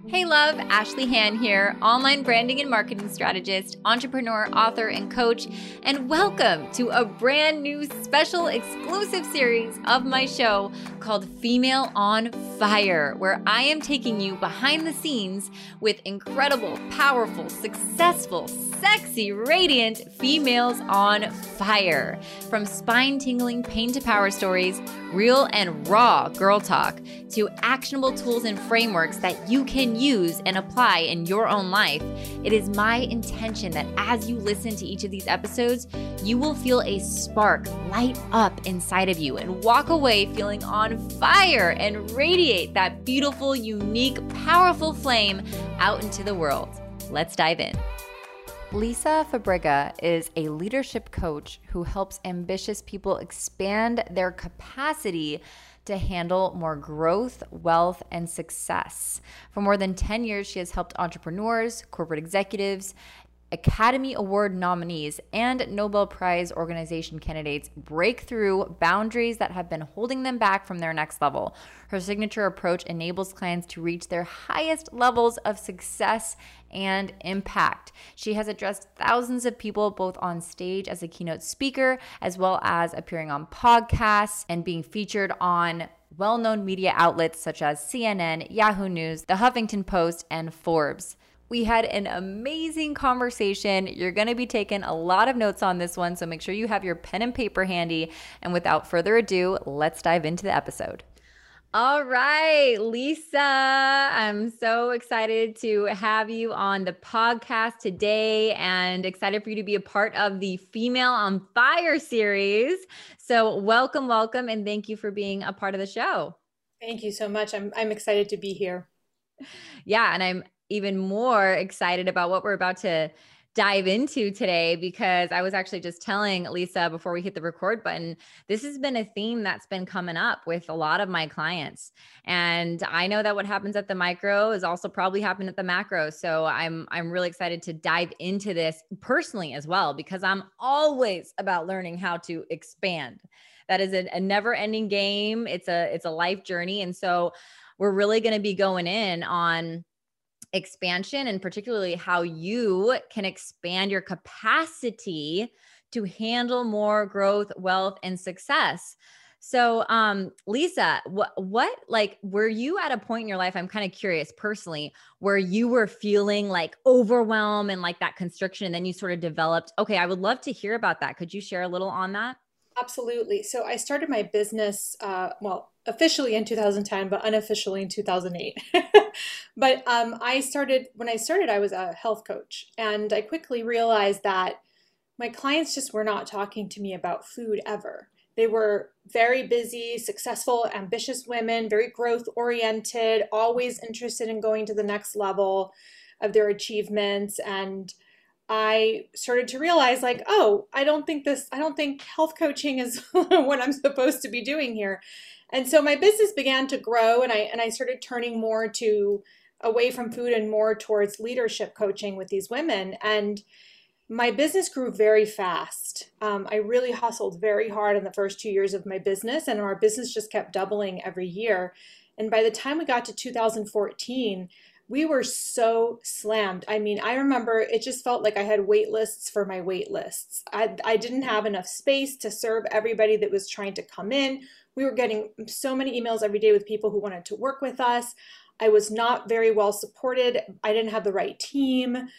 Hey love, Ashley Han here, online branding and marketing strategist, entrepreneur, author, and coach, and welcome to a brand new special exclusive series of my show called Female on Fire, where I am taking you behind the scenes with incredible, powerful, successful, sexy, radiant females on fire. From spine-tingling pain to power stories, real and raw girl talk, to actionable tools and frameworks that you can use and apply in your own life. It is my intention that as you listen to each of these episodes, you will feel a spark light up inside of you and walk away feeling on fire and radiate that beautiful, unique, powerful flame out into the world. Let's dive in. Lisa Fabriga is a leadership coach who helps ambitious people expand their capacity to handle more growth, wealth, and success. For more than 10 years, she has helped entrepreneurs, corporate executives, Academy Award nominees, and Nobel Prize organization candidates break through boundaries that have been holding them back from their next level. Her signature approach enables clients to reach their highest levels of success and impact. She has addressed thousands of people both on stage as a keynote speaker, as well as appearing on podcasts and being featured on well-known media outlets such as CNN, Yahoo News, The Huffington Post, and Forbes. We had an amazing conversation. You're going to be taking a lot of notes on this one, so make sure you have your pen and paper handy. And without further ado, let's dive into the episode. All right, Lisa, I'm so excited to have you on the podcast today and excited for you to be a part of the Female on Fire series. So welcome, and thank you for being a part of the show. Thank you so much. I'm excited to be here. Yeah, and I'm even more excited about what we're about to dive into today, because I was actually just telling Lisa before we hit the record button, this has been a theme that's been coming up with a lot of my clients. And I know that what happens at the micro is also probably happening at the macro. So I'm really excited to dive into this personally as well, because I'm always about learning how to expand. That is a never-ending game. It's a life journey. And so we're really going to be going in on expansion, and particularly how you can expand your capacity to handle more growth, wealth, and success. So, Lisa, what like, were you at a point in your life, I'm kind of curious personally, where you were feeling like overwhelmed and like that constriction, and then you sort of developed, okay, I would love to hear about that. Could you share a little on that? Absolutely. So I started my business, officially in 2010, but unofficially in 2008. But when I started, I was a health coach, and I quickly realized that my clients just were not talking to me about food ever. They were very busy, successful, ambitious women, very growth oriented, always interested in going to the next level of their achievements. And I started to realize, like, oh, I don't think health coaching is what I'm supposed to be doing here. And so my business began to grow, and I started turning more away from food and more towards leadership coaching with these women. And my business grew very fast. I really hustled very hard in the first 2 years of my business, and our business just kept doubling every year. And by the time we got to 2014, we were so slammed. I mean, I remember it just felt like I had wait lists for my wait lists. I didn't have enough space to serve everybody that was trying to come in. We were getting so many emails every day with people who wanted to work with us. I was not very well supported. I didn't have the right team.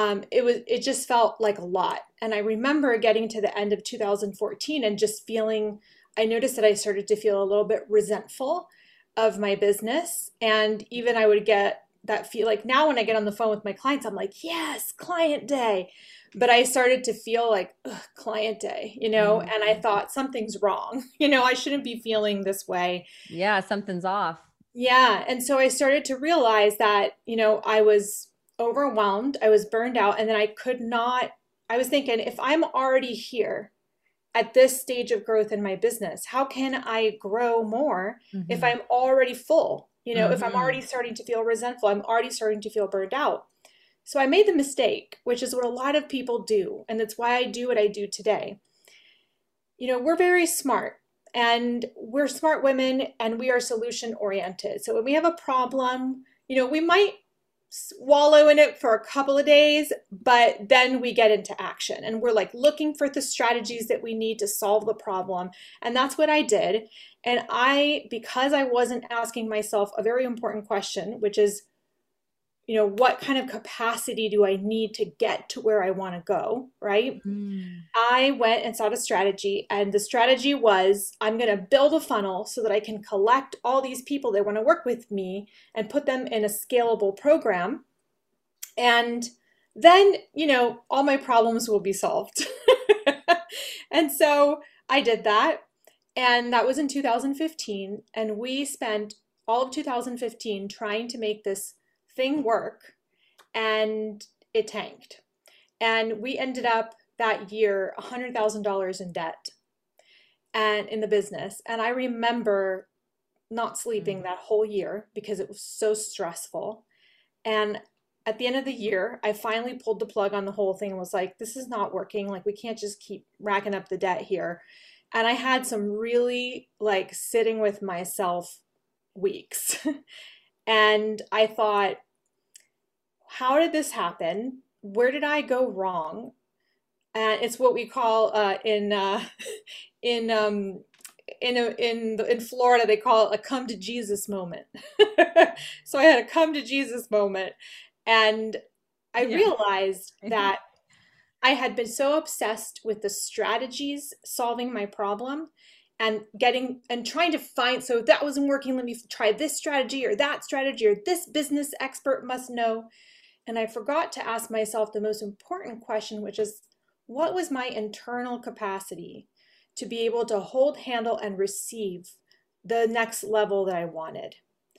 It just felt like a lot. And I remember getting to the end of 2014 and just I noticed that I started to feel a little bit resentful of my business. And even I would get that feel like, now when I get on the phone with my clients, I'm like, yes, client day. But I started to feel like, client day, and I thought something's wrong. I shouldn't be feeling this way. Yeah, something's off. Yeah. And so I started to realize that, I was overwhelmed, I was burned out, and then I was thinking, if I'm already here at this stage of growth in my business, how can I grow more if I'm already full? If I'm already starting to feel resentful, I'm already starting to feel burned out. So I made the mistake, which is what a lot of people do. And that's why I do what I do today. We're very smart, and we're smart women, and we are solution oriented. So when we have a problem, we might wallow in it for a couple of days, but then we get into action and we're like looking for the strategies that we need to solve the problem. And that's what I did. And because I wasn't asking myself a very important question, which is, what kind of capacity do I need to get to where I want to go, right? I went and sought a strategy, and the strategy was I'm going to build a funnel so that I can collect all these people that want to work with me and put them in a scalable program. And then, all my problems will be solved. And so I did that. And that was in 2015. And we spent all of 2015 trying to make this thing work, and it tanked. And we ended up that year $100,000 in debt and in the business. And I remember not sleeping that whole year because it was so stressful. And at the end of the year, I finally pulled the plug on the whole thing and was like, this is not working. Like, we can't just keep racking up the debt here. And I had some really like sitting with myself weeks. And I thought, how did this happen? Where did I go wrong? And it's what we call in Florida, they call it a come to Jesus moment. So I had a come to Jesus moment, and I realized that I had been so obsessed with the strategies solving my problem and trying to find, so if that wasn't working, let me try this strategy or that strategy or this business expert must know. And I forgot to ask myself the most important question, which is, what was my internal capacity to be able to hold, handle, and receive the next level that I wanted?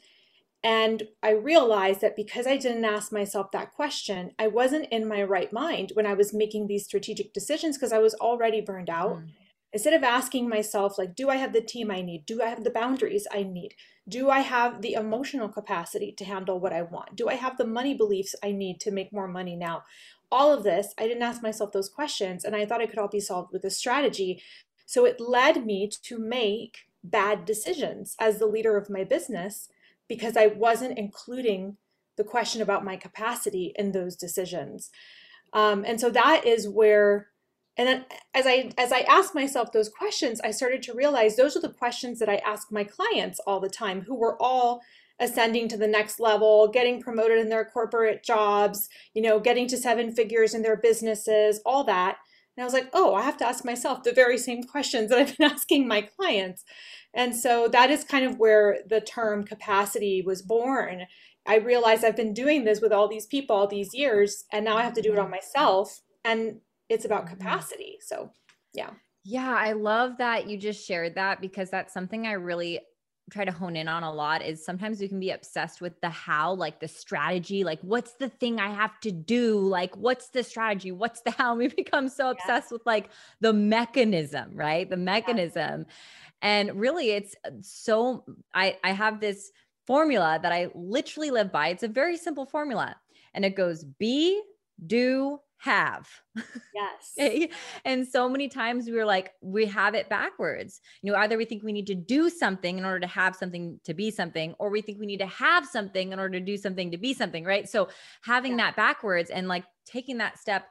And I realized that because I didn't ask myself that question, I wasn't in my right mind when I was making these strategic decisions because I was already burned out. Instead of asking myself, like, do I have the team I need? Do I have the boundaries I need? Do I have the emotional capacity to handle what I want? Do I have the money beliefs I need to make more money now? All of this, I didn't ask myself those questions, and I thought it could all be solved with a strategy. So it led me to make bad decisions as the leader of my business because I wasn't including the question about my capacity in those decisions. And so that is where, and then as I asked myself those questions, I started to realize those are the questions that I ask my clients all the time, who were all ascending to the next level, getting promoted in their corporate jobs, getting to 7 figures in their businesses, all that. And I was like, oh, I have to ask myself the very same questions that I've been asking my clients. And so that is kind of where the term capacity was born. I realized I've been doing this with all these people all these years, and now I have to do it on myself. And it's about capacity. So, yeah. Yeah, I love that you just shared that, because that's something I really try to hone in on a lot. Is sometimes we can be obsessed with the how, like the strategy, like what's the thing I have to do? Like, what's the strategy? What's the how? We become so obsessed with like the mechanism, right? The mechanism. And really it's so, I have this formula that I literally live by. It's a very simple formula, and it goes be, do, have. Yes. Okay? And so many times we have it backwards. Either we think we need to do something in order to have something to be something, or we think we need to have something in order to do something to be something, right? So having that backwards and like taking that step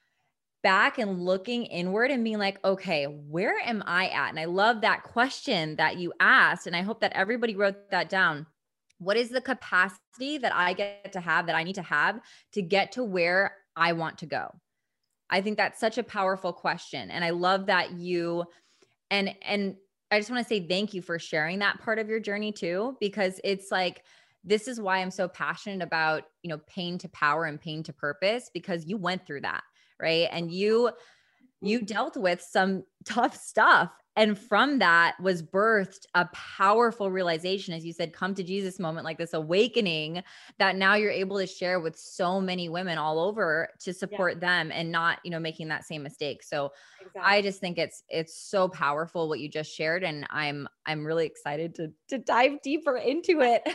back and looking inward and being like, okay, where am I at? And I love that question that you asked. And I hope that everybody wrote that down. What is the capacity that I get to have, that I need to get to where I want to go? I think that's such a powerful question. And I love that and I just want to say thank you for sharing that part of your journey too, because it's like, this is why I'm so passionate about, pain to power and pain to purpose, because you went through that, right? And you dealt with some tough stuff. And from that was birthed a powerful realization, as you said, come to Jesus moment, like this awakening that now you're able to share with so many women all over to support them and not, making that same mistake. So I just think it's so powerful what you just shared. And I'm really excited to dive deeper into it.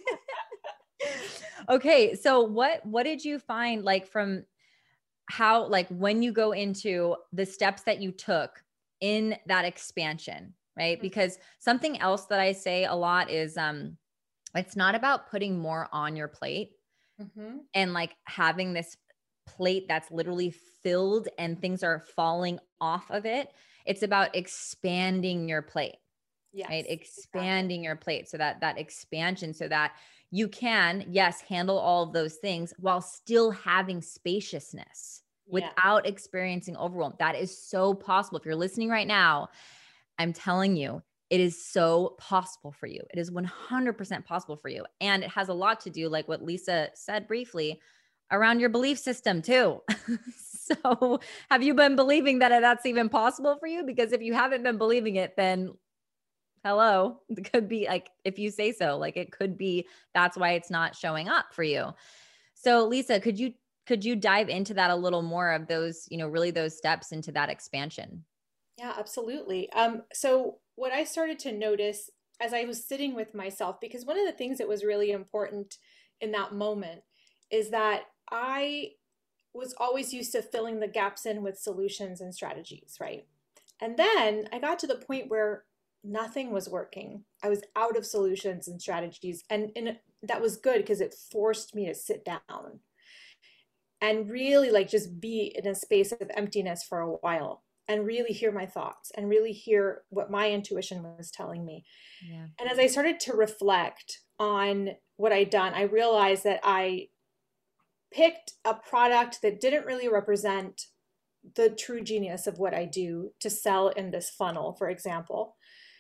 Okay. So what did you find, like, from how, like, when you go into the steps that you took in that expansion, right? Because something else that I say a lot is, it's not about putting more on your plate. Mm-hmm. and like having this plate that's literally filled and things are falling off of it. It's about expanding your plate, right? Yes, exactly. Expanding your plate. So that expansion, so that you can, yes, handle all of those things while still having spaciousness Yeah. without experiencing overwhelm. That is so possible. If you're listening right now, I'm telling you, it is so possible for you. It is 100% possible for you. And it has a lot to do, like what Lisa said briefly, around your belief system too. So have you been believing that that's even possible for you? Because if you haven't been believing it, then hello, it could be like, if you say so, like it could be, that's why it's not showing up for you. So Lisa, could you dive into that a little more of those, really those steps into that expansion? Yeah, absolutely. So what I started to notice as I was sitting with myself, because one of the things that was really important in that moment is that I was always used to filling the gaps in with solutions and strategies, right? And then I got to the point where nothing was working. I was out of solutions and strategies, and that was good because it forced me to sit down and really like just be in a space of emptiness for a while and really hear my thoughts and really hear what my intuition was telling me. Yeah. And as I started to reflect on what I'd done, I realized that I picked a product that didn't really represent the true genius of what I do to sell in this funnel, for example.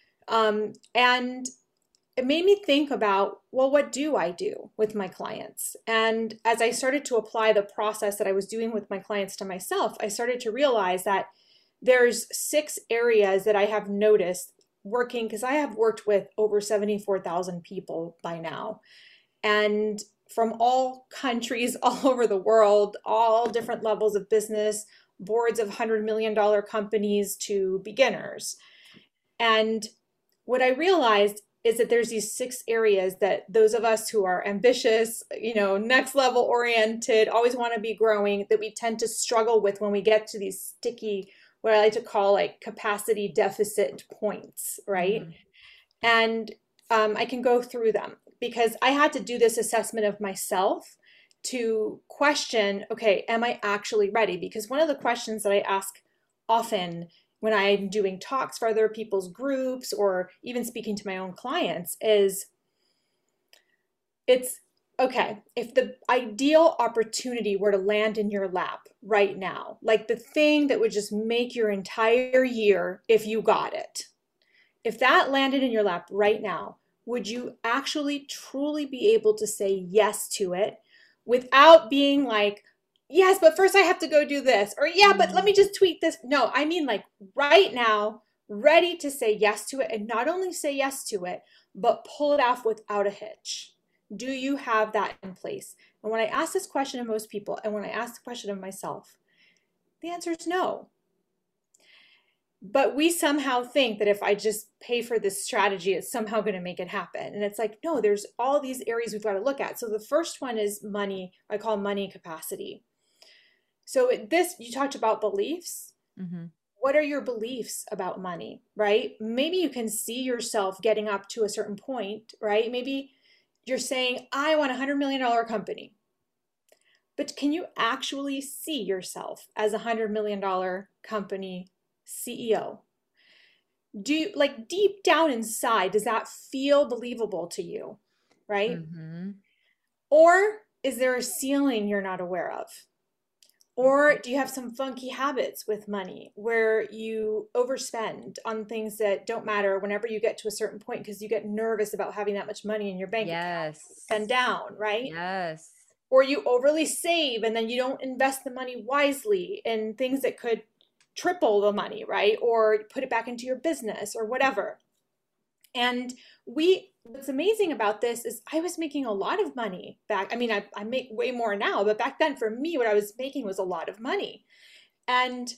And it made me think about, well, what do I do with my clients? And as I started to apply the process that I was doing with my clients to myself, I started to realize that there's 6 areas that I have noticed working, because I have worked with over 74,000 people by now, and from all countries all over the world, all different levels of business, boards of $100 million companies to beginners. And what I realized is that there's these 6 areas that those of us who are ambitious, next level oriented, always want to be growing, that we tend to struggle with when we get to these sticky, what I like to call like capacity deficit points, right? Mm-hmm. And I can go through them because I had to do this assessment of myself to question, okay, am I actually ready? Because one of the questions that I ask often when I'm doing talks for other people's groups or even speaking to my own clients is, it's okay, if the ideal opportunity were to land in your lap right now, like the thing that would just make your entire year if you got it, if that landed in your lap right now, would you actually truly be able to say yes to it without being like, yes, but first I have to go do this, or yeah, but let me just tweet this? No, I mean like right now, ready to say yes to it, and not only say yes to it, but pull it off without a hitch. Do you have that in place? And when I ask this question of most people, and when I ask the question of myself, the answer is no. But we somehow think that if I just pay for this strategy, it's somehow going to make it happen. And it's like, no, there's all these areas we've got to look at. So the first one is money. I call money capacity. So this, you talked about beliefs. Mm-hmm. What are your beliefs about money, right? Maybe you can see yourself getting up to a certain point, right? Maybe you're saying, I want $100 million company. But can you actually see yourself as $100 million company CEO? Do you, like, deep down inside, does that feel believable to you, right? Mm-hmm. Or is there a ceiling you're not aware of? Or do you have some funky habits with money where you overspend on things that don't matter whenever you get to a certain point because you get nervous about having that much money in your bank account, Yes. spend down, right? Yes. Or you overly save and then you don't invest the money wisely in things that could triple the money, right? Or put it back into your business or whatever. And what's amazing about this is I was making a lot of money back. I mean, I make way more now, but back then for me, what I was making was a lot of money. And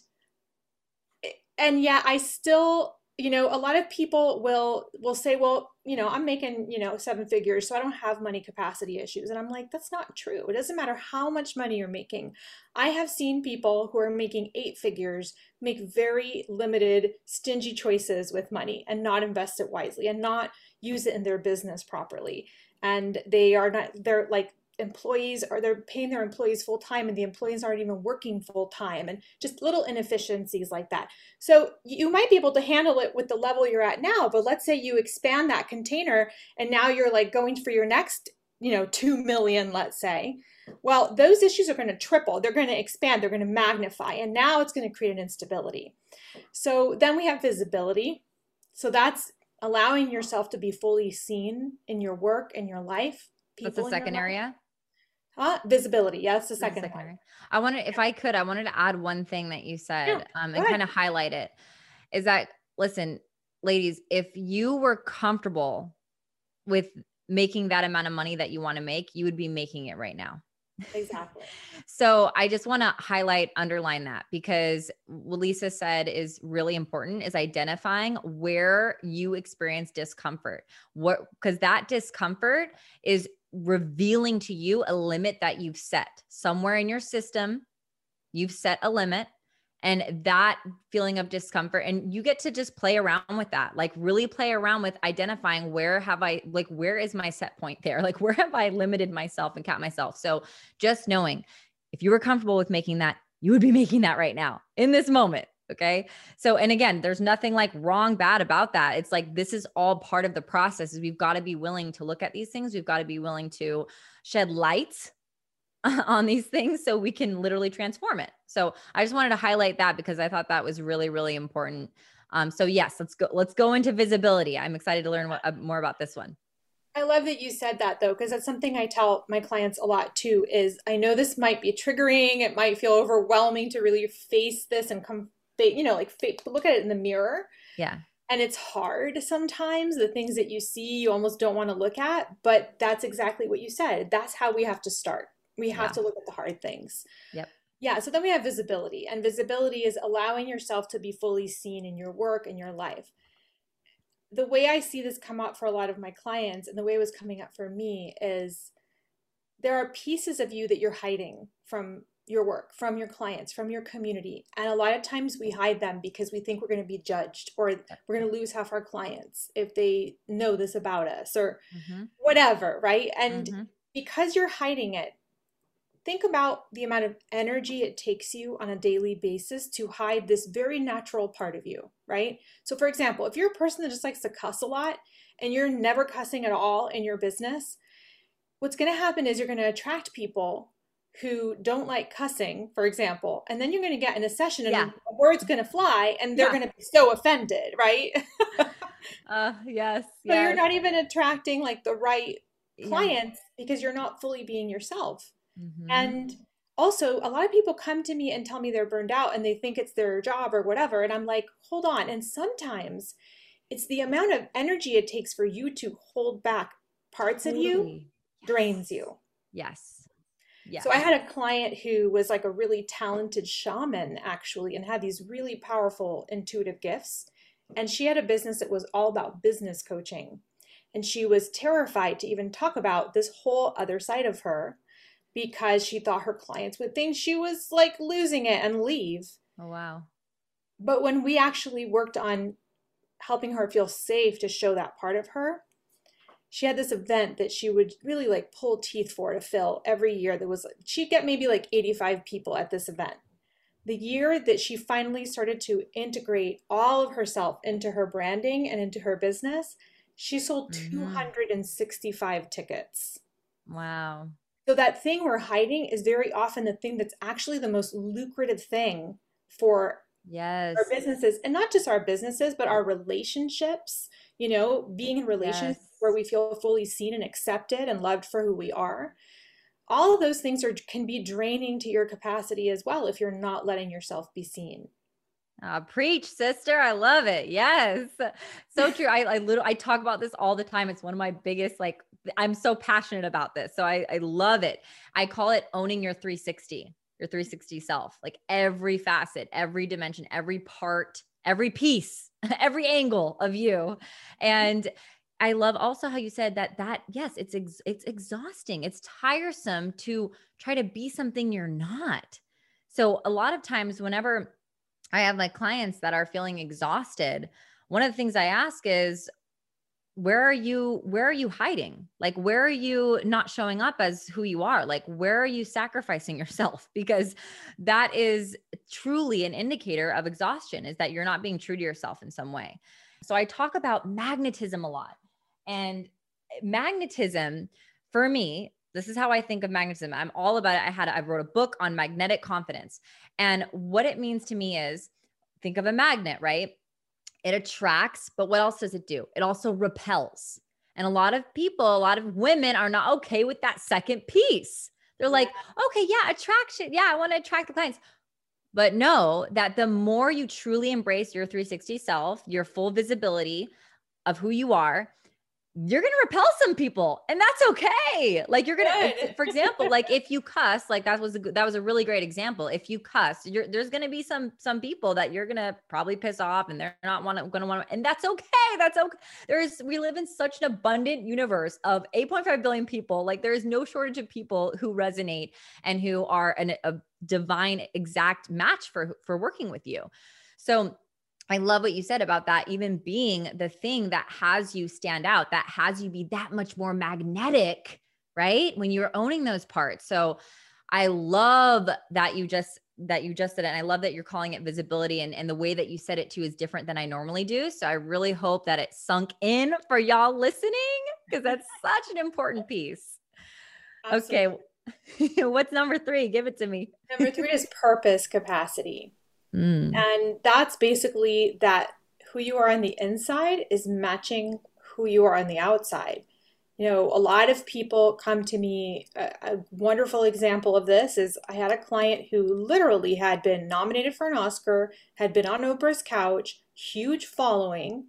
yeah, I still, a lot of people will say, well, I'm making, 7 figures, so I don't have money capacity issues. And I'm like, that's not true. It doesn't matter how much money you're making. I have seen people who are making 8 figures make very limited, stingy choices with money and not invest it wisely and not use it in their business properly. And they're like, employees, or they're paying their employees full time and the employees aren't even working full time, and just little inefficiencies like that. So you might be able to handle it with the level you're at now, but let's say you expand that container and now you're like going for your next, 2 million, let's say. Well, those issues are going to triple, they're going to expand, they're going to magnify, and now it's going to create an instability. So then we have visibility. So that's allowing yourself to be fully seen in your work and your life. That's the second area. Visibility. Yeah, that's the second one. Area. I wanted to add one thing that you said, and kind of highlight it, is that, listen, ladies, if you were comfortable with making that amount of money that you want to make, you would be making it right now. Exactly. So I just want to underline that, because what Lisa said is really important, is identifying where you experience discomfort. Because that discomfort is revealing to you a limit that you've set somewhere in your system. You've set a limit, and that feeling of discomfort, and you get to just play around with that, like really play around with identifying where is my set point there? Like, where have I limited myself and capped myself? So just knowing, if you were comfortable with making that, you would be making that right now in this moment. Okay. So, and again, there's nothing like wrong, bad about that. It's like, this is all part of the process. We've got to be willing to look at these things. We've got to be willing to shed light on these things so we can literally transform it. So I just wanted to highlight that, because I thought that was really, really important. So yes, let's go into visibility. I'm excited to learn more about this one. I love that you said that, though, because that's something I tell my clients a lot too, is I know this might be triggering. It might feel overwhelming to really face this and look at it in the mirror. Yeah. And it's hard sometimes, the things that you see, you almost don't want to look at, but that's exactly what you said. That's how we have to start. We have to look at the hard things. Yep. Yeah. So then we have visibility, and visibility is allowing yourself to be fully seen in your work and your life. The way I see this come up for a lot of my clients, and the way it was coming up for me, is there are pieces of you that you're hiding from your work, from your clients, from your community. And a lot of times we hide them because we think we're going to be judged, or we're going to lose half our clients if they know this about us, or whatever, right? And because you're hiding it, think about the amount of energy it takes you on a daily basis to hide this very natural part of you, right? So for example, if you're a person that just likes to cuss a lot and you're never cussing at all in your business, what's going to happen is you're going to attract people who don't like cussing, for example, and then you're going to get in a session and a word's going to fly and they're going to be so offended, right? Yes. So you're not even attracting like the right clients because you're not fully being yourself. And also, a lot of people come to me and tell me they're burned out and they think it's their job or whatever. And I'm like, hold on. And sometimes it's the amount of energy it takes for you to hold back parts of you drains you. Yes. So I had a client who was like a really talented shaman, actually, and had these really powerful intuitive gifts. And she had a business that was all about business coaching. And she was terrified to even talk about this whole other side of her, because she thought her clients would think she was like losing it and leave. Oh, wow. But when we actually worked on helping her feel safe to show that part of her, she had this event that she would really like pull teeth for to fill every year. She'd get maybe like 85 people at this event. The year that she finally started to integrate all of herself into her branding and into her business, she sold 265 tickets. Wow. So that thing we're hiding is very often the thing that's actually the most lucrative thing for our businesses, and not just our businesses, but our relationships, being in relationships where we feel fully seen and accepted and loved for who we are. All of those things can be draining to your capacity as well if you're not letting yourself be seen. Preach, sister. I love it. Yes. So true. I talk about this all the time. It's one of my biggest, I'm so passionate about this. So I love it. I call it owning your 360 self, like every facet, every dimension, every part, every piece, every angle of you. And I love also how you said that yes, it's exhausting. It's tiresome to try to be something you're not. So a lot of times whenever I have my clients that are feeling exhausted, one of the things I ask is, where are you hiding? Like, where are you not showing up as who you are? Like, where are you sacrificing yourself? Because that is truly an indicator of exhaustion, is that you're not being true to yourself in some way. So I talk about magnetism a lot. And magnetism, for me, this is how I think of magnetism. I'm all about it. I wrote a book on magnetic confidence. And what it means to me is, think of a magnet, right? It attracts, but what else does it do? It also repels. And a lot of people, a lot of women are not okay with that second piece. They're like, okay, yeah, attraction. Yeah, I want to attract the clients. But know that the more you truly embrace your 360 self, your full visibility of who you are, you're going to repel some people, and that's okay. Like, you're going to, for example, like if you cuss, like that was a really great example. If you cuss, there's going to be some people that you're going to probably piss off, and they're not going to want to, and that's okay. That's okay. We live in such an abundant universe of 8.5 billion people. Like, there is no shortage of people who resonate and who are a divine exact match for working with you. So I love what you said about that, even being the thing that has you stand out, that has you be that much more magnetic, right? When you're owning those parts. So I love that you just said it. And I love that you're calling it visibility, and the way that you said it too is different than I normally do. So I really hope that it sunk in for y'all listening, because that's such an important piece. Absolutely. Okay. What's number 3? Give it to me. Number 3 is purpose capacity. And that's basically that who you are on the inside is matching who you are on the outside. You know, a lot of people come to me. A wonderful example of this is I had a client who literally had been nominated for an Oscar, had been on Oprah's couch, huge following,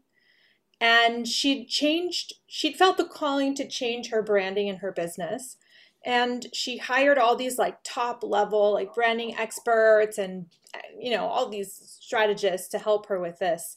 and she'd felt the calling to change her branding and her business. And she hired all these like top level, like branding experts and, you know, all these strategists to help her with this.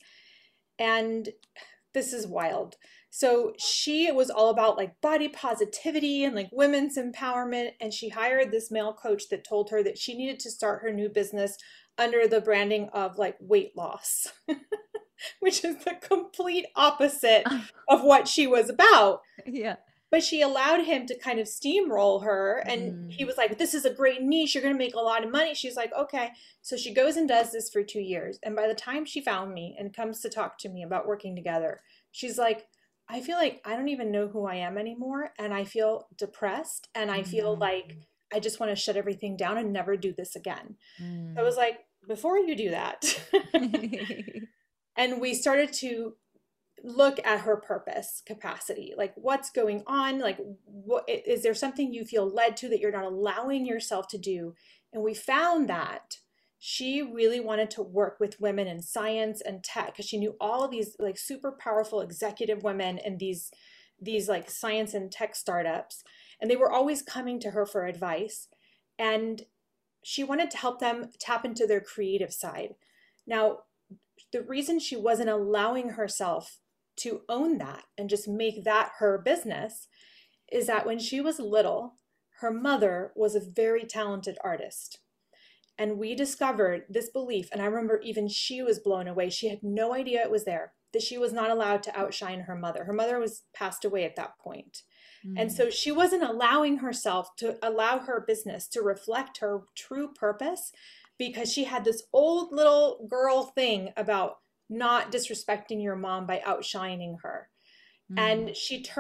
And this is wild. So she was all about like body positivity and like women's empowerment. And she hired this male coach that told her that she needed to start her new business under the branding of like weight loss, which is the complete opposite of what she was about. Yeah. But she allowed him to kind of steamroll her. And he was like, this is a great niche. You're going to make a lot of money. She's like, okay. So she goes and does this for 2 years. And by the time she found me and comes to talk to me about working together, she's like, I feel like I don't even know who I am anymore. And I feel depressed. And I feel like I just want to shut everything down and never do this again. So I was like, before you do that. And we started to look at her purpose capacity, like what's going on, like what is there something you feel led to that you're not allowing yourself to do. And we found that she really wanted to work with women in science and tech, because she knew all of these like super powerful executive women in these like science and tech startups, and they were always coming to her for advice, and she wanted to help them tap into their creative side. Now, the reason she wasn't allowing herself to own that and just make that her business is that when she was little, her mother was a very talented artist. And we discovered this belief, and I remember even she was blown away. She had no idea it was there, that she was not allowed to outshine her mother. Her mother was passed away at that point. And so she wasn't allowing herself to allow her business to reflect her true purpose, because she had this old little girl thing about not disrespecting your mom by outshining her. And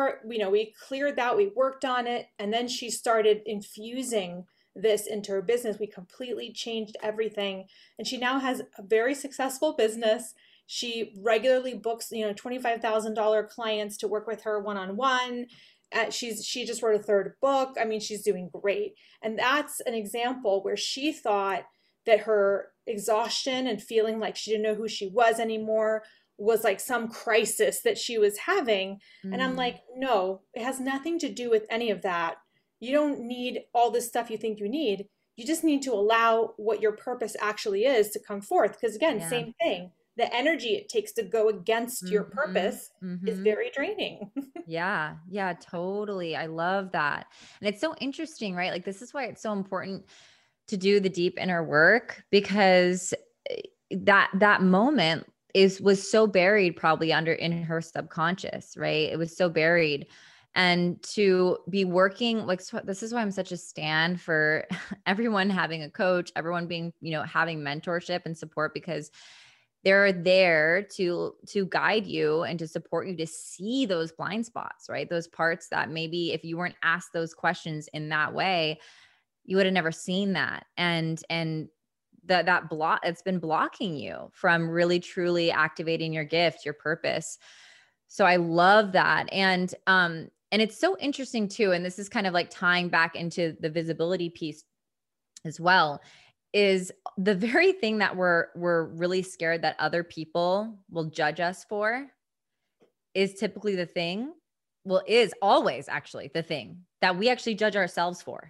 we cleared that, we worked on it, and then she started infusing this into her business. We completely changed everything, and she now has a very successful business. She regularly books, $25,000 clients to work with her one-on-one. She just wrote a 3rd book. I mean, she's doing great. And that's an example where she thought that her exhaustion and feeling like she didn't know who she was anymore was like some crisis that she was having. And I'm like, no, it has nothing to do with any of that. You don't need all this stuff you think you need. You just need to allow what your purpose actually is to come forth. Because again, same thing. The energy it takes to go against your purpose is very draining. Yeah, totally. I love that. And it's so interesting, right? Like, this is why it's so important to do the deep inner work, because that moment, was so buried probably under in her subconscious, right? It was so buried. And to be working like, so this is why I'm such a stan for everyone having a coach, everyone being, having mentorship and support, because they're there to guide you and to support you to see those blind spots, right? Those parts that maybe if you weren't asked those questions in that way, you would have never seen that. And that block, it's been blocking you from really truly activating your gift, your purpose. So I love that. And it's so interesting too. And this is kind of like tying back into the visibility piece as well, is the very thing that we're really scared that other people will judge us for is typically the thing, is always actually the thing that we actually judge ourselves for.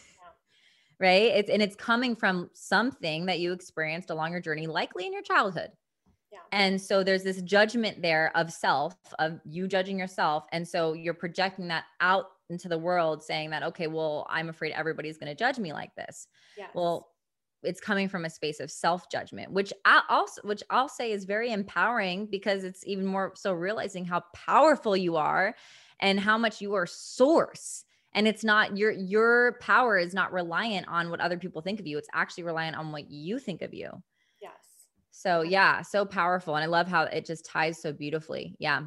Right? It's coming from something that you experienced along your journey, likely in your childhood. Yeah. And so there's this judgment there of self, of you judging yourself. And so you're projecting that out into the world saying that, okay, well, I'm afraid everybody's going to judge me like this. Yes. Well, it's coming from a space of self-judgment, which I'll say is very empowering, because it's even more so realizing how powerful you are and how much you are source. And it's not your power is not reliant on what other people think of you. It's actually reliant on what you think of you. Yes. So yeah, so powerful. And I love how it just ties so beautifully. Yeah.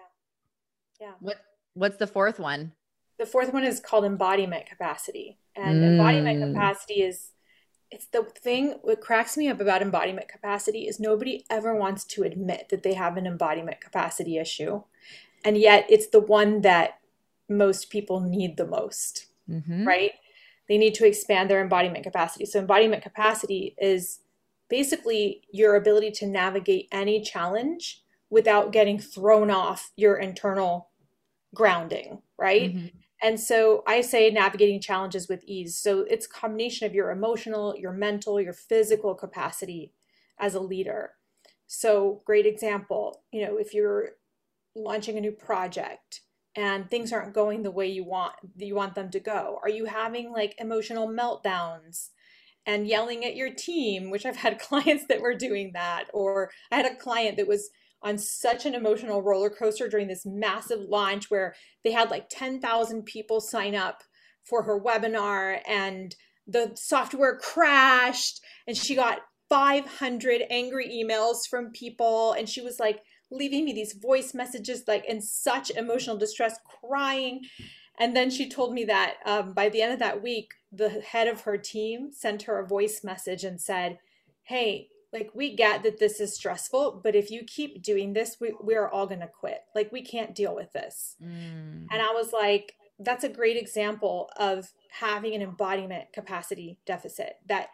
Yeah. What's the fourth one? The fourth one is called embodiment capacity. And embodiment capacity it's the thing. What cracks me up about embodiment capacity is nobody ever wants to admit that they have an embodiment capacity issue. And yet it's the one that most people need the most, right? They need to expand their embodiment capacity. So embodiment capacity is basically your ability to navigate any challenge without getting thrown off your internal grounding, right? And so I say navigating challenges with ease. So it's a combination of your emotional, your mental, your physical capacity as a leader. So great example, if you're launching a new project and things aren't going the way you want them to go, are you having like emotional meltdowns and yelling at your team, which I've had clients that were doing that. Or I had a client that was on such an emotional roller coaster during this massive launch where they had like 10,000 people sign up for her webinar and the software crashed and she got 500 angry emails from people. And she was like leaving me these voice messages, like in such emotional distress, crying. And then she told me that by the end of that week, the head of her team sent her a voice message and said, hey, like, we get that this is stressful, but if you keep doing this, we're all going to quit. Like, we can't deal with this. And I was like, that's a great example of having an embodiment capacity deficit, that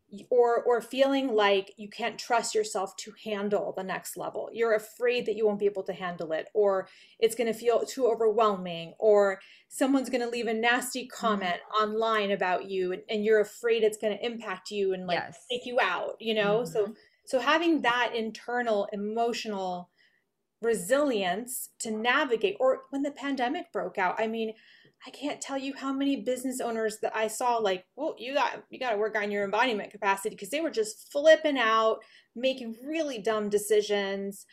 or feeling like you can't trust yourself to handle the next level. You're afraid that you won't be able to handle it, or it's going to feel too overwhelming, or someone's going to leave a nasty comment online about you and you're afraid it's going to impact you and like take you out, So having that internal emotional resilience to navigate, or when the pandemic broke out, I mean, I can't tell you how many business owners that I saw like, well, you got to work on your embodiment capacity, because they were just flipping out, making really dumb decisions.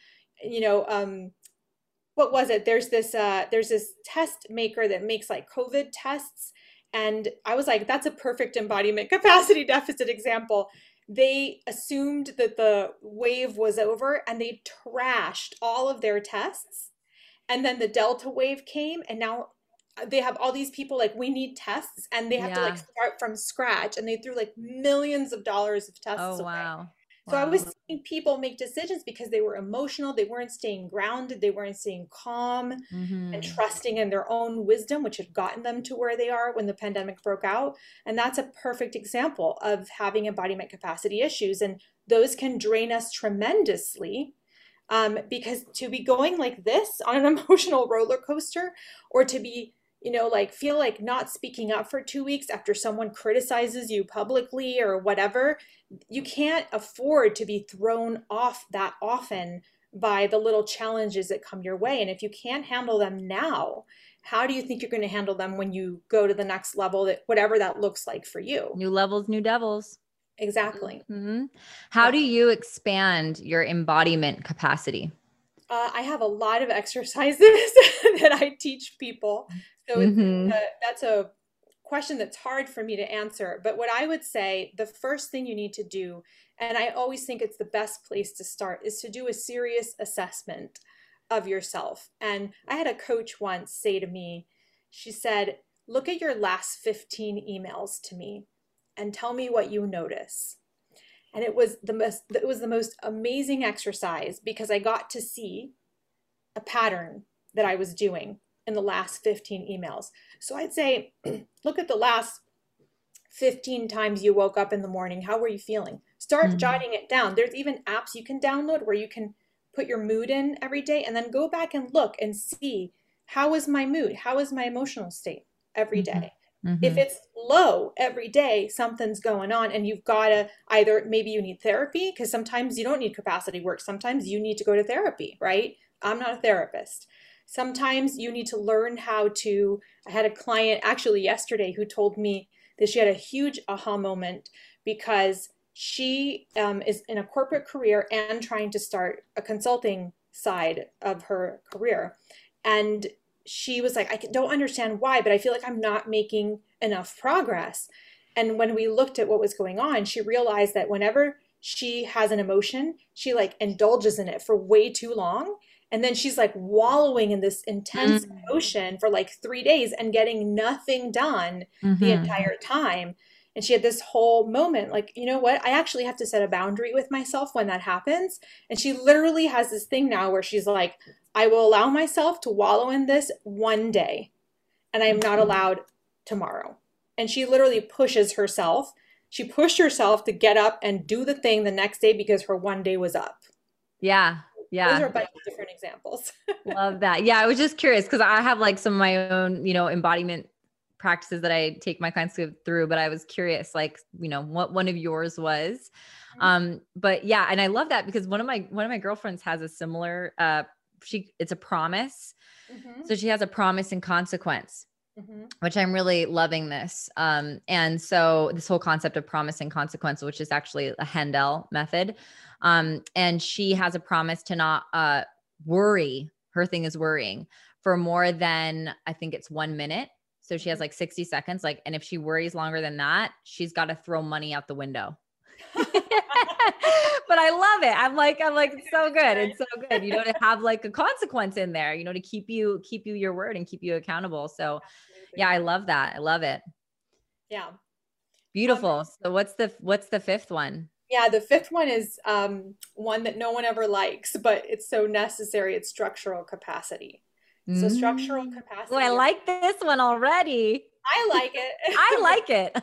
What was it? There's this test maker that makes like COVID tests. And I was like, that's a perfect embodiment capacity deficit example. They assumed that the wave was over and they trashed all of their tests. And then the Delta wave came, and now they have all these people like, we need tests, and they have to like start from scratch, and they threw like millions of dollars of tests away. Wow. So I was seeing people make decisions because they were emotional. They weren't staying grounded. They weren't staying calm and trusting in their own wisdom, which had gotten them to where they are when the pandemic broke out. And that's a perfect example of having embodiment capacity issues. And those can drain us tremendously. Because to be going like this on an emotional roller coaster, or to be, like feel like not speaking up for 2 weeks after someone criticizes you publicly or whatever, you can't afford to be thrown off that often by the little challenges that come your way. And if you can't handle them now, how do you think you're going to handle them when you go to the next level, that whatever that looks like for you? New levels, new devils. Exactly. Mhm. How Yeah. do you expand your embodiment capacity? I have a lot of exercises that I teach people. So Hmm. that's a question that's hard for me to answer. But what I would say, the first thing you need to do, and I always think it's the best place to start, is to do a serious assessment of yourself. And I had a coach once say to me, she said, look at your last 15 emails to me and tell me what you notice. And it was the most amazing exercise because I got to see a pattern that I was doing in the last 15 emails. So I'd say, look at the last 15 times you woke up in the morning. How were you feeling? Start Hmm. jotting it down. There's even apps you can download where you can put your mood in every day and then go back and look and see, how is my mood? How is my emotional state every Hmm. day? If Hmm. it's low every day, something's going on, and you've got to either, maybe you need therapy, because sometimes you don't need capacity work. Sometimes you need to go to therapy, right? I'm not a therapist. Sometimes you need to learn how to. I had a client actually yesterday who told me that she had a huge aha moment because she is in a corporate career and trying to start a consulting side of her career. And she was like, I don't understand why, but I feel like I'm not making enough progress. And when we looked at what was going on, she realized that whenever she has an emotion, she like indulges in it for way too long. And then she's like wallowing in this intense emotion for like 3 days and getting nothing done the Hmm. entire time. And she had this whole moment like, you know what? I actually have to set a boundary with myself when that happens. And she literally has this thing now where she's like, I will allow myself to wallow in this one day, and I am not allowed tomorrow. And she literally pushes herself. She pushed herself to get up and do the thing the next day because her one day was up. Yeah. Those are Yeah. a bunch of different examples. Love that. Yeah, I was just curious because I have like some of my own, embodiment practices that I take my clients through, but I was curious, like, what one of yours was. But yeah, and I love that because one of my girlfriends has a similar it's a promise. Mm-hmm. So she has a promise and consequence, Mm-hmm. which I'm really loving this. And so this whole concept of promise and consequence, which is actually a Handel method. And she has a promise to not worry. Her thing is worrying for more than, I think it's 1 minute. So she has like 60 seconds. Like, and if she worries longer than that, she's got to throw money out the window. But I love it. I'm like, it's so good. It's so good, to have like a consequence in there, to keep you your word and keep you accountable. So yeah, Absolutely. I love that. I love it. Yeah. Um, Beautiful. So what's the fifth one? yeah, the fifth one is one that no one ever likes, but it's so necessary. It's structural capacity. So structural Oh, I capacity, like this one already. I like I it, like it.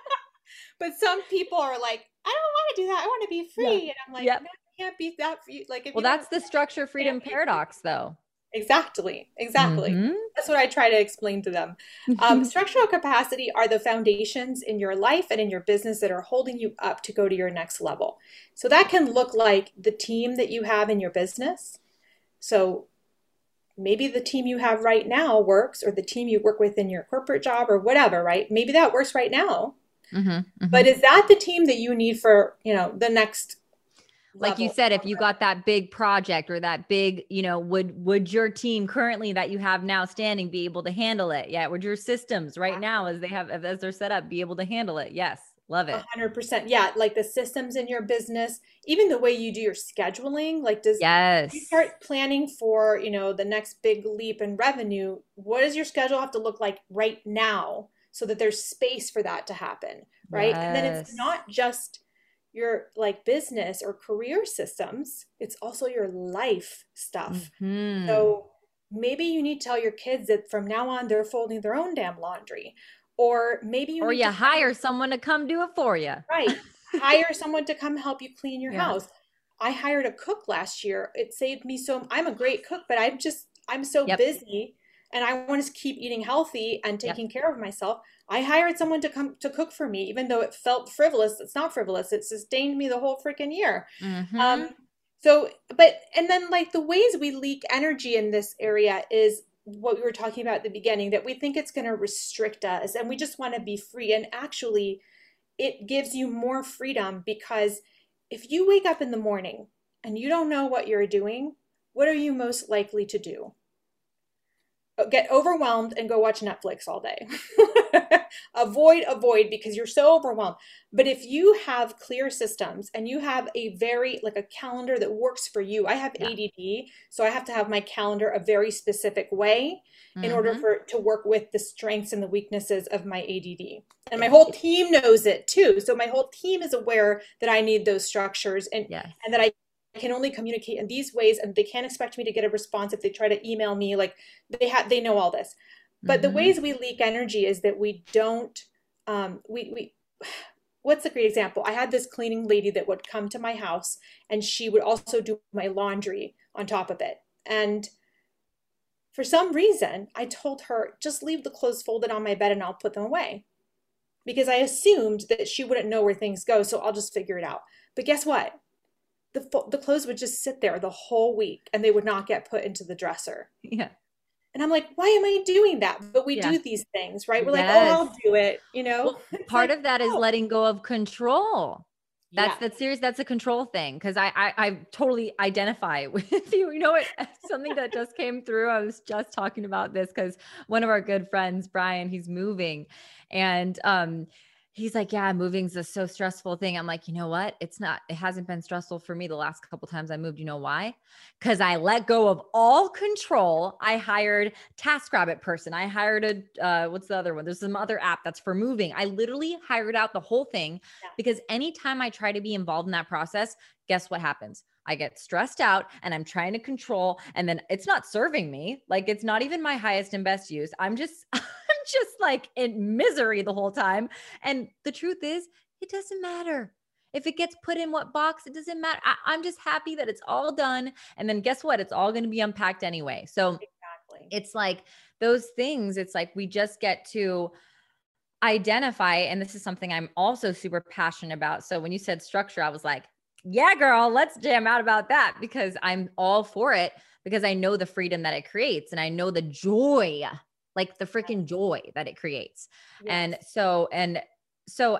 but some people are like, I don't want to do that. I want to be Yeah. free. And I'm like, Yep. no, you can't be that free. Like if Well, you don't, that's the structure you can't freedom be free. paradox though. Exactly, exactly. Mm-hmm. That's what I try to explain to them. Structural capacity are the foundations in your life and in your business that are holding you up to go to your next level. So that can look like the team that you have in your business. So maybe the team you have right now works, or the team you work with in your corporate job or whatever, right? Maybe that works right now. Mm-hmm. Mm-hmm. But is that the team that you need for, the next Like you level? said, if you got that big project or that big, would your team currently that you have now standing be able to handle it? Yeah. Would your systems right now, as they're set up, be able to handle it? Yes. Love it. 100%. Yeah, like the systems in your business, even the way you do your scheduling, like does you Yes. start planning for, the next big leap in revenue, what does your schedule have to look like right now so that there's space for that to happen, right? And then it's Yes. not just your like business or career systems, it's also your life stuff. Hmm. So maybe you need to tell your kids that from now on they're folding their own damn laundry. Or maybe you Or need you to hire someone to come do it for you. right. Hire someone to come help you clean your Yeah. house. I hired a cook last year. It saved me so I'm a great cook, but I'm so Yep. busy and I want to keep eating healthy and Yep. taking care of myself. I hired someone to come to cook for me, even though it felt frivolous. It's not frivolous. It sustained me the whole freaking year. Mm-hmm. Um, and then like the ways we leak energy in this area is what we were talking about at the beginning, that we think it's going to restrict us and we just want to be free. And actually, it gives you more freedom, because if you wake up in the morning and you don't know what you're doing, what are you most likely to do? Get overwhelmed and go watch Netflix all day. avoid because you're so overwhelmed. But if you have clear systems and you have a very like a calendar that works for you. I have Yeah. ADD, so I have to have my calendar a very specific way in order Mm-hmm. for it to work with the strengths and the weaknesses of my ADD. And my Yeah. whole team knows it too. So my whole team is aware that I need those structures, Yes. and that I can only communicate in these ways, and they can't expect me to get a response if they try to email me. Like they know all this. But the Mm-hmm. ways we leak energy is that we don't we what's a great example? I had this cleaning lady that would come to my house, and she would also do my laundry on top of it. And for some reason, I told her, just leave the clothes folded on my bed and I'll put them away, because I assumed that she wouldn't know where things go, so I'll just figure it out. But guess what? The clothes would just sit there the whole week and they would not get put into the dresser. Yeah. And I'm like, why am I doing that? But we Yeah. do these things, right? We're like, oh, Yes. I'll do it, you know? Well, It's part like, of that is oh, letting go of control. yeah. That's a control thing. Cause I totally identify with you. You know what? Something that just came through. I was just talking about this because one of our good friends, Brian, he's moving, and he's like, yeah, moving's a so stressful thing. I'm like, you know what? It's not, it hasn't been stressful for me the last couple times I moved. You know why? Because I let go of all control. I hired TaskRabbit person. I hired what's the other one? There's some other app that's for moving. I literally hired out the whole thing, Yeah. because anytime I try to be involved in that process, guess what happens? I get stressed out and I'm trying to control, and then it's not serving me. Like, it's not even my highest and best use. I'm just, I'm just like in misery the whole time. And the truth is, it doesn't matter. If it gets put in what box, it doesn't matter. I'm just happy that it's all done. And then guess what? It's all going to be unpacked anyway. So Exactly. it's like those things, it's like we just get to identify. And this is something I'm also super passionate about. So when you said structure, I was like, yeah, girl, let's jam out about that, because I'm all for it, because I know the freedom that it creates and I know the joy, like the freaking joy that it creates. Yes. And so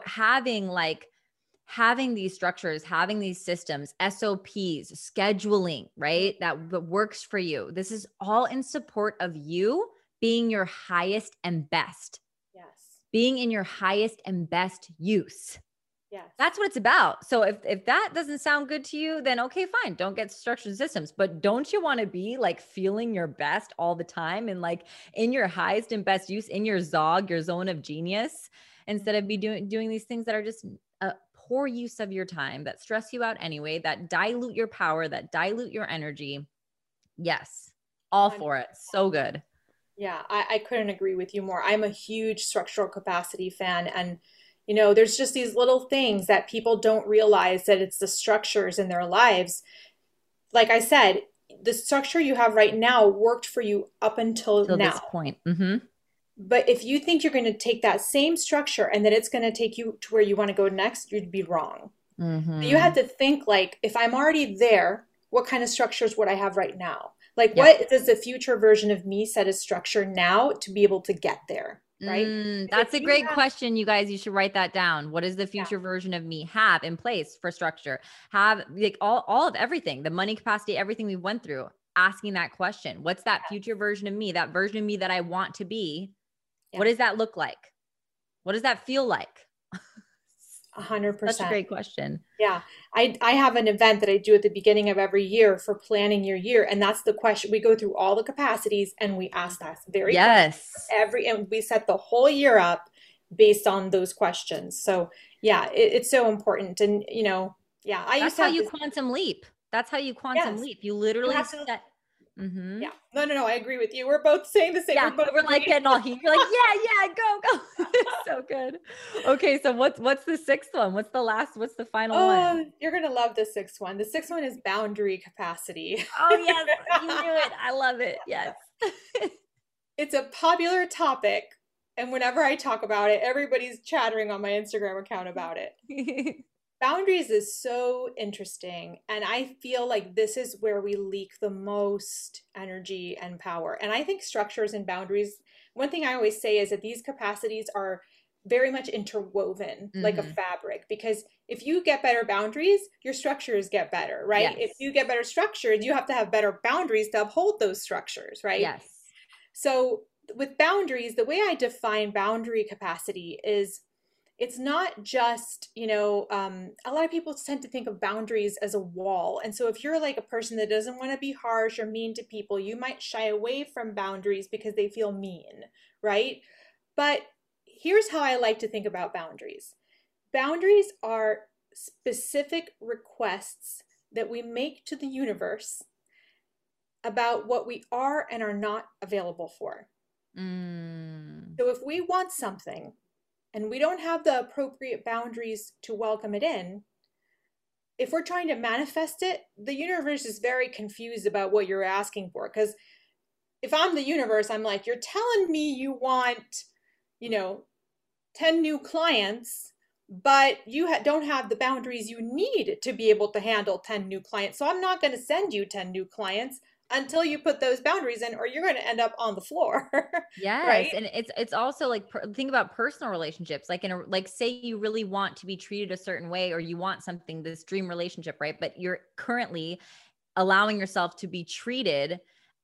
having these structures, having these systems, SOPs, scheduling, right? That works for you. This is all in support of you being your highest and best, Yes. being in your highest and best use. Yes. That's what it's about. So if that doesn't sound good to you, then okay, fine. Don't get structured systems. But don't you want to be like feeling your best all the time and like in your highest and best use, in your zog, your zone of genius, instead of be doing these things that are just a poor use of your time, that stress you out anyway, that dilute your power, that dilute your energy? Yes. All for it. So good. Yeah, I couldn't agree with you more. I'm a huge structural capacity fan. And, you know, there's just these little things that people don't realize, that it's the structures in their lives. Like I said, the structure you have right now worked for you up until Till this now. point. Mm-hmm. But if you think you're going to take that same structure and that it's going to take you to where you want to go next, you'd be wrong. So you Mm-hmm. have to think, like, if I'm already there, what kind of structures would I have right now? Like, Yep. what does the future version of me set as structure now to be able to get there? Right? If That's a you great have, question. You guys, you should write that down. What does the yeah, future version of me have in place for structure? Have like all of everything, the money capacity, everything we went through, asking that question. What's that future version of me? That version of me that I want to be? yeah, What does that look like? What does that feel like? Such a 100%. great question. Yeah. I have an event that I do at the beginning of every year for planning your year. And that's the question. We go through all the capacities and we ask that very question Yes. and we set the whole year up based on those questions. So yeah, it's so important. And you know, yeah, I used That's to how have you this, quantum leap. That's how you quantum yes, leap. You you literally have to, set. Mm-hmm. yeah, no, I agree with you. We're both saying the same. Yeah, We're both we're like agreeing. getting all heat. You're like, yeah, go. So good. Okay, so what's the sixth one? What's the last? What's the final one? Oh, you're going to love the sixth one. The sixth one is boundary capacity. Oh yes, you knew it. I love it. Yes. It's a popular topic, and whenever I talk about it, everybody's chattering on my Instagram account about it. Boundaries is so interesting, and I feel like this is where we leak the most energy and power. And I think structures and boundaries, one thing I always say is that these capacities are very much interwoven like a Mm-hmm. fabric, because if you get better boundaries, your structures get better, right? If Yes. you get better structures, you have to have better boundaries to uphold those structures, right? Yes. So with boundaries, the way I define boundary capacity is it's not just, a lot of people tend to think of boundaries as a wall. And so if you're like a person that doesn't want to be harsh or mean to people, you might shy away from boundaries because they feel mean, right? But here's how I like to think about boundaries. Boundaries are specific requests that we make to the universe about what we are and are not available for. Mm. So if we want something and we don't have the appropriate boundaries to welcome it in, if we're trying to manifest it, the universe is very confused about what you're asking for. Because if I'm the universe, I'm like, you're telling me you want, you know, 10 new clients, but you don't have the boundaries you need to be able to handle 10 new clients. So I'm not going to send you 10 new clients until you put those boundaries in, or you're going to end up on the floor. Yes, Right? and it's also like think about personal relationships. Like like say you really want to be treated a certain way, or you want something, this dream relationship, right? But you're currently allowing yourself to be treated,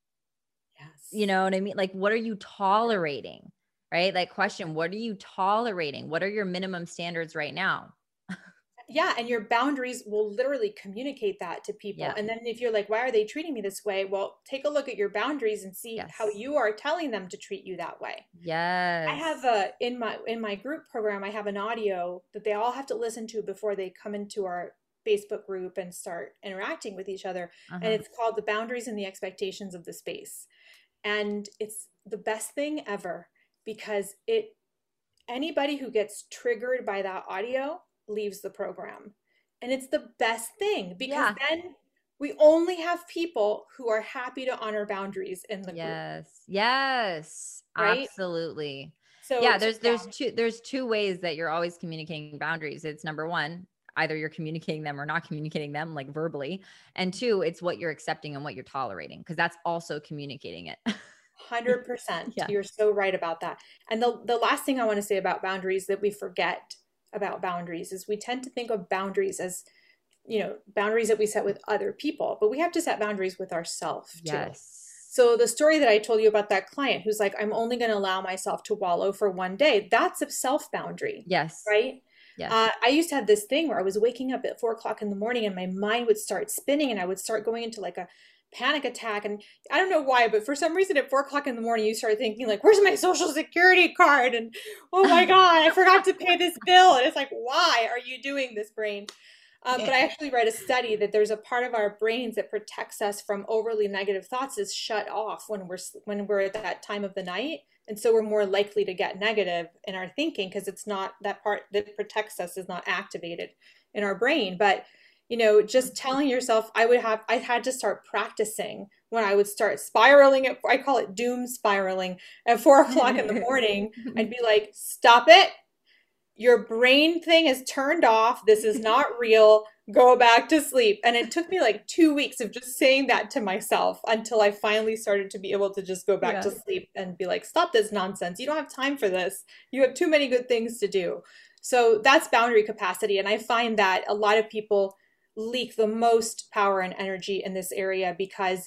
you Yes. know what I mean? Like what are you tolerating? Right? Like question, what are you tolerating? What are your minimum standards right now? Yeah, and your boundaries will literally communicate that to people. Yeah. And then if you're like, why are they treating me this way? Well, take a look at your boundaries and see how Yes. you are telling them to treat you that way. I have Yes. a in my group program, I have an audio that they all have to listen to before they come into our Facebook group and start interacting with each other. And Uh-huh. it's called The Boundaries and the Expectations of the Space. And it's the best thing ever because it anybody who gets triggered by that audio leaves the program. And it's the best thing because Yeah. then we only have people who are happy to honor boundaries in the group, Yes. Yes. right? Absolutely. So, Yeah, so there's two ways that you're always communicating boundaries. It's number one, either you're communicating them or not communicating them like verbally. And two, it's what you're accepting and what you're tolerating because that's also communicating it. 100%. Yeah. You're so right about that. And the last thing I want to say about boundaries that we forget about boundaries is we tend to think of boundaries as, boundaries that we set with other people, but we have to set boundaries with ourselves too. Yes. So the story that I told you about that client who's like, I'm only going to allow myself to wallow for one day, that's a self boundary, Yes. right? Yes. I used to have this thing where I was waking up at 4 o'clock in the morning and my mind would start spinning and I would start going into like a panic attack. And I don't know why, but for some reason at 4 o'clock in the morning, you start thinking like, where's my social security card? And oh my God, I forgot to pay this bill. And it's like, why are you doing this, brain? But I actually read a study that there's a part of our brains that protects us from overly negative thoughts is shut off when we're at that time of the night, and so we're more likely to get negative in our thinking because it's not that part that protects us is not activated in our brain. But just telling yourself, I had to start practicing when I would start spiraling I call it doom spiraling at 4 o'clock in the morning. I'd be like, stop it, your brain thing is turned off. This is not real. Go back to sleep. And it took me like 2 weeks of just saying that to myself until I finally started to be able to just go back Yeah. to sleep and be like, stop this nonsense. You don't have time for this. You have too many good things to do. So that's boundary capacity. And I find that a lot of people leak the most power and energy in this area because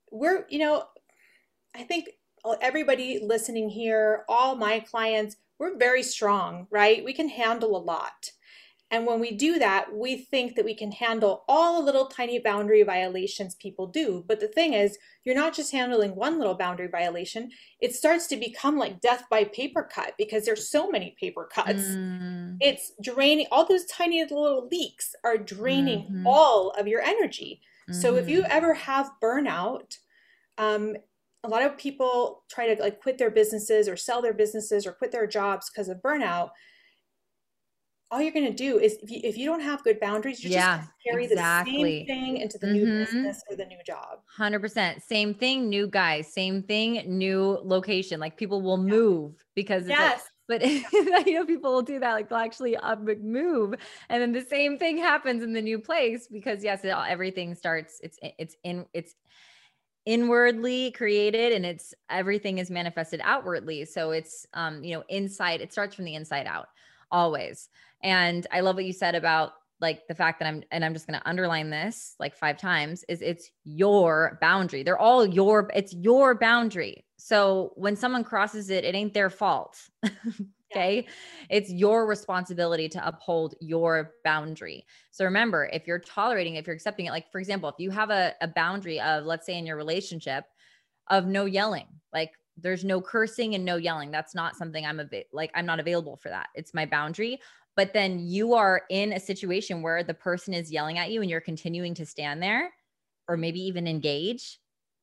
I think everybody listening here, all my clients, we're very strong, right? We can handle a lot. And when we do that, we think that we can handle all the little tiny boundary violations people do. But the thing is, you're not just handling one little boundary violation. It starts to become like death by paper cut because there's so many paper cuts. Mm. It's draining, all those tiny little leaks are draining Mm-hmm. all of your energy. So if you Mm-hmm. ever have burnout, um, a lot of people try to like quit their businesses or sell their businesses or quit their jobs because of burnout. All you're going to do is if you don't have good boundaries, you're just going Yeah, to carry the same exactly. thing into the new Mm-hmm. business or the new job. 100%. Same thing, new guys, same thing, new location. Like people will move because it's like, Yes. but people will do that. Like they'll actually move. And then the same thing happens in the new place because yes, everything starts, it's inwardly created and it's everything is manifested outwardly. So it's, inside, it starts from the inside out always. And I love what you said about like the fact that I'm just going to underline this like 5 times is it's your boundary. They're all it's your boundary. So when someone crosses it, it ain't their fault. Okay. Yeah. It's your responsibility to uphold your boundary. So remember, if you're tolerating, if you're accepting it, like for example, if you have a boundary of, let's say in your relationship of no yelling, like there's no cursing and no yelling. That's not something I'm not available for that. It's my boundary. But then you are in a situation where the person is yelling at you and you're continuing to stand there or maybe even engage.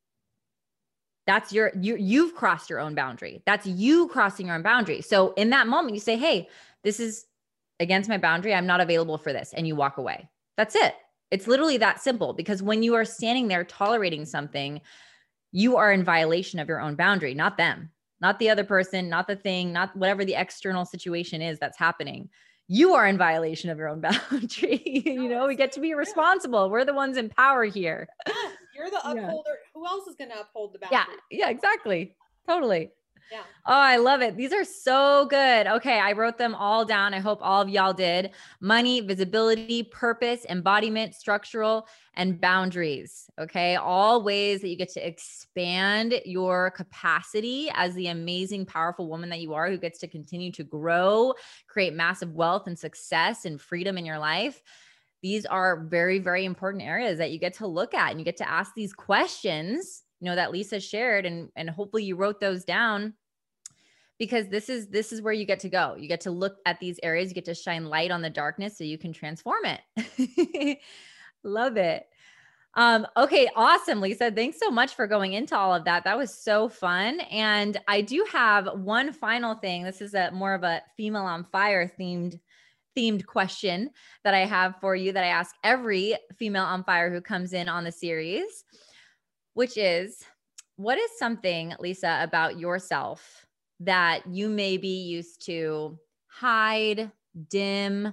That's you've crossed your own boundary. That's you crossing your own boundary. So in that moment you say, hey, this is against my boundary. I'm not available for this. And you walk away. That's it. It's literally that simple, because when you are standing there tolerating something, you are in violation of your own boundary, not them, not the other person, not the thing, not whatever the external situation is that's happening. You are in violation of your own boundary. We get to be responsible. We're the ones in power here. Yes, you're the upholder. Yeah. Who else is going to uphold the boundary? Yeah, exactly. Totally. Yeah. Oh, I love it. These are so good. Okay. I wrote them all down. I hope all of y'all did. Money, visibility, purpose, embodiment, structural, and boundaries. Okay. All ways that you get to expand your capacity as the amazing, powerful woman that you are, who gets to continue to grow, create massive wealth and success and freedom in your life. These are very, very important areas that you get to look at, and you get to ask these questions, that Lisa shared, and hopefully you wrote those down, because this is where you get to go. You get to look at these areas, you get to shine light on the darkness so you can transform it. Love it. Okay. Awesome. Lisa, thanks so much for going into all of that. That was so fun. And I do have one final thing. This is more of a Female on Fire themed question that I have for you, that I ask every female on fire who comes in on the series, which is, what is something, Lisa, about yourself that you maybe used to hide, dim,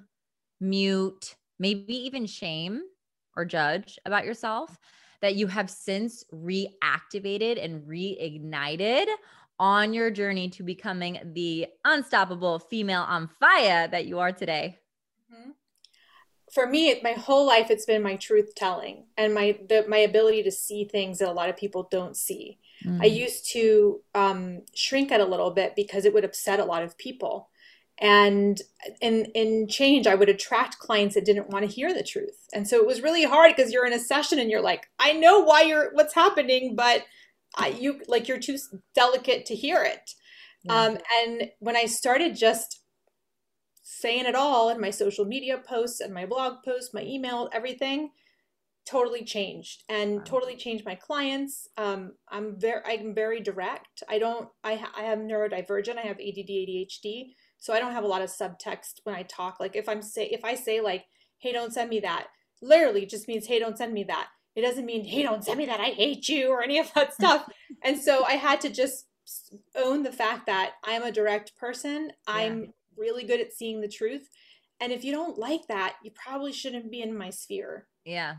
mute, maybe even shame or judge about yourself, that you have since reactivated and reignited on your journey to becoming the unstoppable female on fire that you are today? Mm-hmm. For me, my whole life, it's been my truth telling and my ability to see things that a lot of people don't see. I used to shrink it a little bit because it would upset a lot of people. And in change, I would attract clients that didn't want to hear the truth. And so it was really hard, because you're in a session and you're like, I know what's happening, but you're too delicate to hear it. Yeah. And when I started just saying it all in my social media posts and my blog posts, my email, everything totally changed, and totally changed my clients. I'm very direct. I have neurodivergent. I have ADD, ADHD. So I don't have a lot of subtext when I talk. Like if I say like, hey, don't send me that, literally just means, hey, don't send me that. It doesn't mean, hey, don't send me that, I hate you, or any of that stuff. And so I had to just own the fact that I'm a direct person. Yeah. I'm really good at seeing the truth. And if you don't like that, you probably shouldn't be in my sphere. Yeah.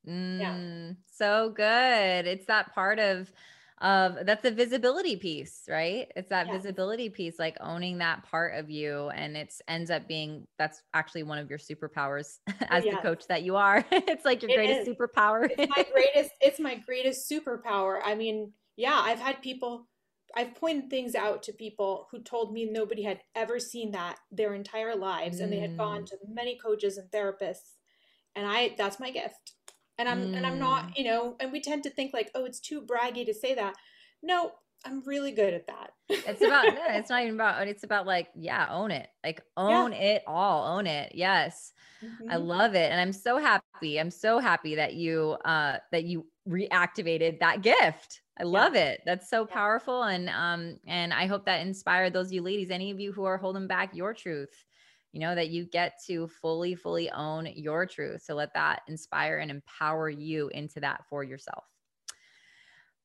So good. It's that part of that's the visibility piece, right? It's that visibility piece, like owning that part of you. And ends up being, that's actually one of your superpowers as the coach that you are. It's like your greatest superpower. It's my greatest superpower. I mean, yeah, I've pointed things out to people who told me nobody had ever seen that their entire lives. And they had gone to many coaches and therapists. And that's my gift. And I'm not, and we tend to think like, oh, it's too braggy to say that. No, I'm really good at that. It's not even about, it's about like, yeah, own it. Like own it all, own it. Yes. Mm-hmm. I love it. And I'm so happy that you reactivated that gift. I love it. That's so powerful. And I hope that inspired those of you ladies, any of you who are holding back your truth, that you get to fully own your truth. So let that inspire and empower you into that for yourself.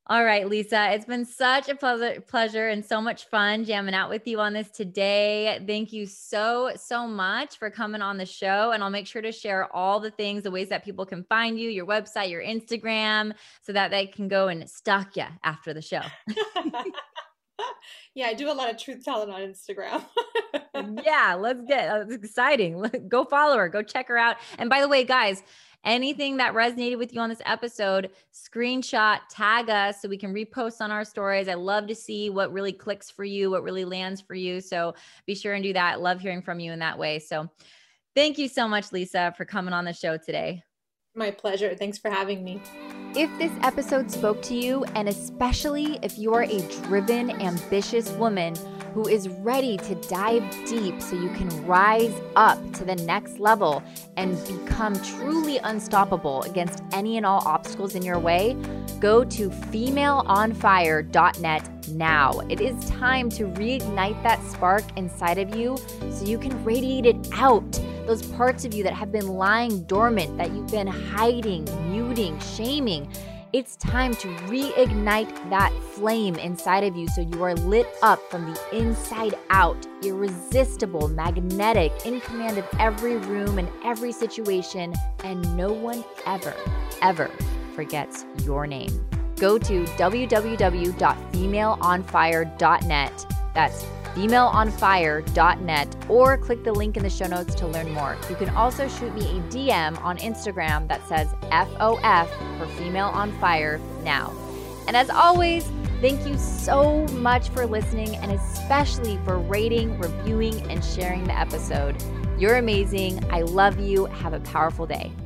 All right, Lisa, it's been such a pleasure and so much fun jamming out with you on this today. Thank you so much for coming on the show. And I'll make sure to share all the things, the ways that people can find you, your website, your Instagram, so that they can go and stalk you after the show. Yeah, I do a lot of truth telling on Instagram. Yeah, it's exciting. Go follow her, go check her out. And by the way, guys, anything that resonated with you on this episode, screenshot, tag us so we can repost on our stories. I love to see what really clicks for you, what really lands for you. So be sure and do that. Love hearing from you in that way. So thank you so much, Lisa, for coming on the show today. My pleasure. Thanks for having me. If this episode spoke to you, and especially if you are a driven, ambitious woman who is ready to dive deep so you can rise up to the next level and become truly unstoppable against any and all obstacles in your way, go to femaleonfire.net now. It is time to reignite that spark inside of you so you can radiate it out. Those parts of you that have been lying dormant, that you've been hiding, muting, shaming. It's time to reignite that flame inside of you so you are lit up from the inside out, irresistible, magnetic, in command of every room and every situation, and no one ever forgets your name. Go to www.femaleonfire.net. That's femaleonfire.net, or click the link in the show notes to learn more. You can also shoot me a DM on Instagram that says FOF for Female on Fire now. And as always, thank you so much for listening, and especially for rating, reviewing, and sharing the episode. You're amazing. I love you. Have a powerful day.